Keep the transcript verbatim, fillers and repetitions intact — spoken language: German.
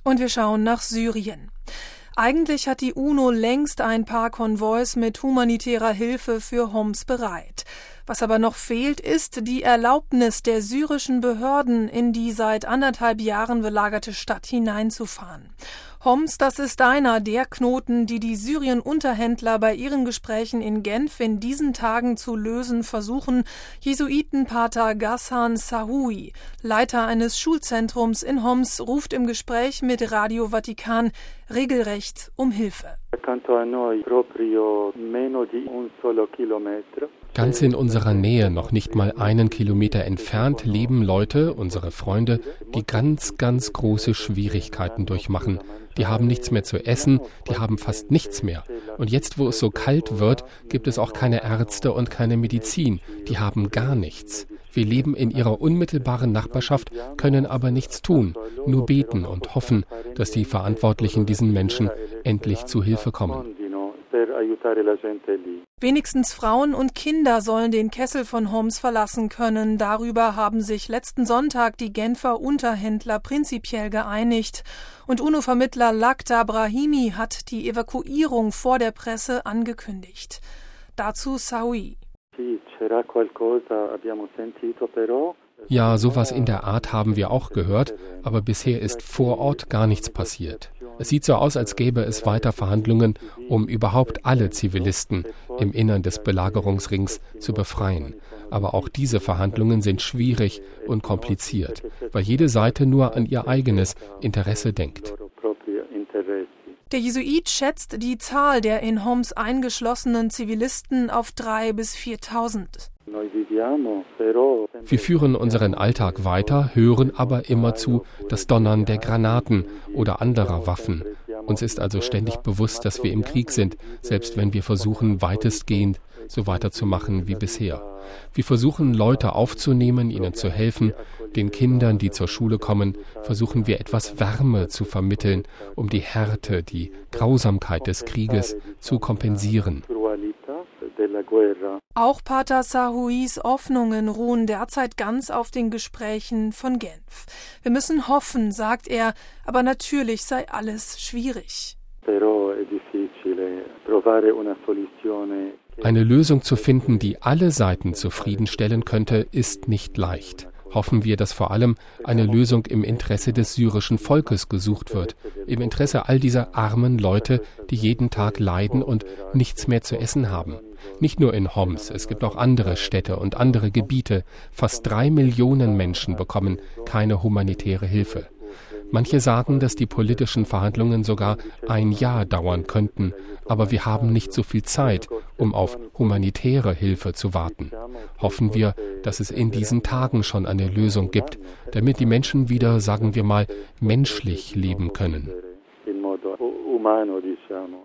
Und wir schauen nach Syrien. Eigentlich hat die UNO längst ein paar Konvois mit humanitärer Hilfe für Homs bereit. Was aber noch fehlt, ist die Erlaubnis der syrischen Behörden, in die seit anderthalb Jahren belagerte Stadt hineinzufahren. Homs, das ist einer der Knoten, die die Syrien-Unterhändler bei ihren Gesprächen in Genf in diesen Tagen zu lösen versuchen. Jesuitenpater Ghassan Sahoui, Leiter eines Schulzentrums in Homs, ruft im Gespräch mit Radio Vatikan regelrecht um Hilfe. Ganz in unserer Nähe, noch nicht mal einen Kilometer entfernt, leben Leute, unsere Freunde, die ganz, ganz große Schwierigkeiten durchmachen. Die haben nichts mehr zu essen, die haben fast nichts mehr. Und jetzt, wo es so kalt wird, gibt es auch keine Ärzte und keine Medizin. Die haben gar nichts. Wir leben in ihrer unmittelbaren Nachbarschaft, können aber nichts tun, nur beten und hoffen, dass die Verantwortlichen diesen Menschen endlich zu Hilfe kommen. Wenigstens Frauen und Kinder sollen den Kessel von Homs verlassen können. Darüber haben sich letzten Sonntag die Genfer Unterhändler prinzipiell geeinigt. Und UNO-Vermittler Lakhdar Brahimi hat die Evakuierung vor der Presse angekündigt. Dazu Sahoui. Ja, sowas in der Art haben wir auch gehört, aber bisher ist vor Ort gar nichts passiert. Es sieht so aus, als gäbe es weiter Verhandlungen, um überhaupt alle Zivilisten im Innern des Belagerungsrings zu befreien. Aber auch diese Verhandlungen sind schwierig und kompliziert, weil jede Seite nur an ihr eigenes Interesse denkt. Der Jesuit schätzt die Zahl der in Homs eingeschlossenen Zivilisten auf dreitausend bis viertausend. Wir führen unseren Alltag weiter, hören aber immerzu das Donnern der Granaten oder anderer Waffen. Uns ist also ständig bewusst, dass wir im Krieg sind, selbst wenn wir versuchen, weitestgehend so weiterzumachen wie bisher. Wir versuchen, Leute aufzunehmen, ihnen zu helfen. Den Kindern, die zur Schule kommen, versuchen wir etwas Wärme zu vermitteln, um die Härte, die Grausamkeit des Krieges zu kompensieren. Auch Pater Sahouis Hoffnungen ruhen derzeit ganz auf den Gesprächen von Genf. Wir müssen hoffen, sagt er, aber natürlich sei alles schwierig. Eine Lösung zu finden, die alle Seiten zufriedenstellen könnte, ist nicht leicht. Hoffen wir, dass vor allem eine Lösung im Interesse des syrischen Volkes gesucht wird, im Interesse all dieser armen Leute, die jeden Tag leiden und nichts mehr zu essen haben. Nicht nur in Homs, es gibt auch andere Städte und andere Gebiete. Fast drei Millionen Menschen bekommen keine humanitäre Hilfe. Manche sagen, dass die politischen Verhandlungen sogar ein Jahr dauern könnten, aber wir haben nicht so viel Zeit, um auf humanitäre Hilfe zu warten. Hoffen wir, dass es in diesen Tagen schon eine Lösung gibt, damit die Menschen wieder, sagen wir mal, menschlich leben können.